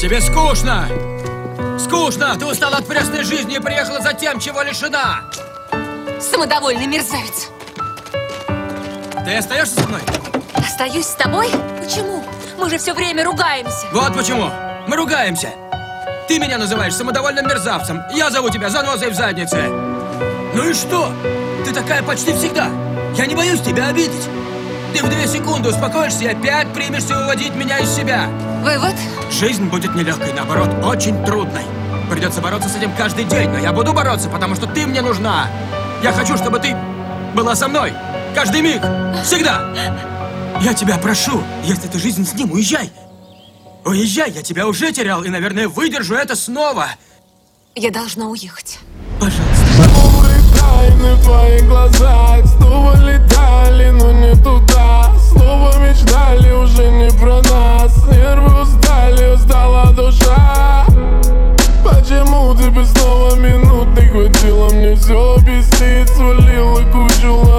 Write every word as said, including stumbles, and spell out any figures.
Тебе скучно! Скучно! Ты устала от пресной жизни и приехала за тем, чего лишена! Самодовольный мерзавец! Ты остаешься со мной? Остаюсь с тобой? Почему? Мы же все время ругаемся. Вот почему! Мы ругаемся! Ты меня называешь самодовольным мерзавцем, я зову тебя занозой в заднице! Ну и что? Ты такая почти всегда! Я не боюсь тебя обидеть! Ты в две секунды успокоишься и опять примешься выводить меня из себя! Вывод? Жизнь будет нелегкой, наоборот, очень трудной. Придется бороться с этим каждый день, но я буду бороться, потому что ты мне нужна. Я хочу, чтобы ты была со мной. Каждый миг. Всегда. Я тебя прошу, если ты жизнь с ним, уезжай. Уезжай, я тебя уже терял и, наверное, выдержу это снова. Я должна уехать. Пожалуйста. Новые тайны в твоих глазах. Снова летали, но не туда. Снова мечтали, уже не про нас. Нервы устали, устала душа. Почему тебе снова минут не хватило мне все объяснить? Свалила кучу